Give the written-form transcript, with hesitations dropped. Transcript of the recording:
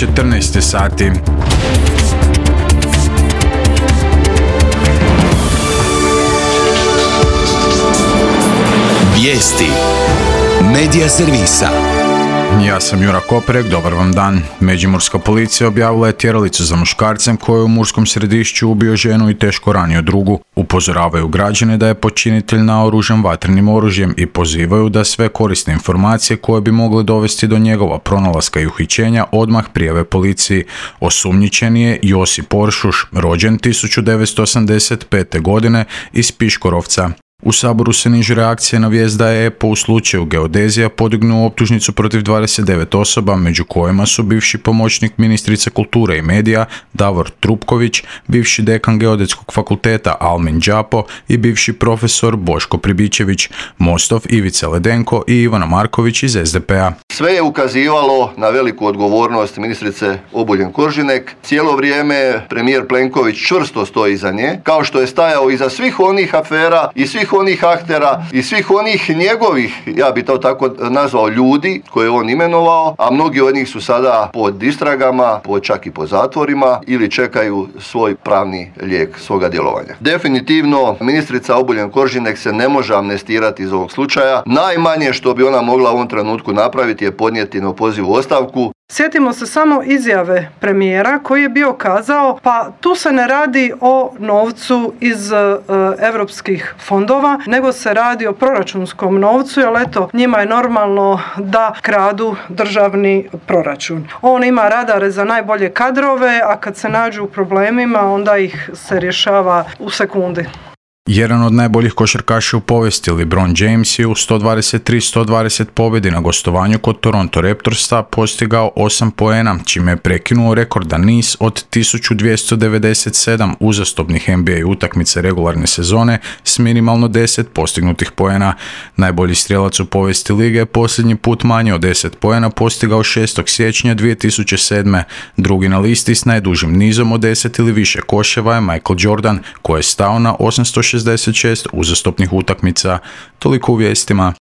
14 sati. Vijesti Medija servisa. Ja sam Jura Koprek, dobar vam dan. Međimurska policija objavila je tjeralicu za muškarcem koji je u Murskom Središću ubio ženu i teško ranio drugu. Upozoravaju građane da je počinitelj naoružan vatrenim oružjem i pozivaju da sve korisne informacije koje bi mogle dovesti do njegova pronalaska i uhićenja odmah prijave policiji. Osumnjičeni je Josip Oršuš, rođen 1985. godine iz Piškorovca. U Saboru se nižu reakcije na vijest da je EPO u slučaju geodezija podignuo optužnicu protiv 29 osoba, među kojima su bivši pomoćnik ministrice kulture i medija Davor Trupković, bivši dekan Geodetskog fakulteta Almin Đapo i bivši profesor Boško Pribičević, Mostov Ivica Ledenko i Ivana Marković iz SDP-a. Sve je ukazivalo na veliku odgovornost ministrice Obuljen Koržinek. Cijelo vrijeme premijer Plenković čvrsto stoji iza nje, kao što je stajao iza svih onih afera i svih onih aktera i svih onih njegovih, ja bi to tako nazvao, ljudi koje je on imenovao, a mnogi od njih su sada pod istragama, čak i pod zatvorima ili čekaju svoj pravni lijek svoga djelovanja. Definitivno ministrica Obuljen Koržinek se ne može amnestirati iz ovog slučaja. Najmanje što bi ona mogla u ovom trenutku napraviti je podnijeti neopozivu ostavku. Sjetimo se samo izjave premijera koji je bio kazao pa tu se ne radi o novcu iz europskih fondova, nego se radi o proračunskom novcu, jer eto njima je normalno da kradu državni proračun. On ima radare za najbolje kadrove, a kad se nađu u problemima onda ih se rješava u sekundi. Jedan od najboljih košarkaša u povijesti, LeBron James, je u 123-120 pobjedi na gostovanju kod Toronto Raptorsa postigao 8 poena, čime je prekinuo rekordan niz od 1297 uzastopnih NBA utakmica regularne sezone s minimalno 10 postignutih poena. Najbolji strijelac u povijesti lige posljednji put manje od 10 poena postigao 6. siječnja 2007. Drugi na listi s najdužim nizom od 10 ili više koševa je Michael Jordan, koji je stao na 866 uzastopnih utakmica. Toliko u vijestima.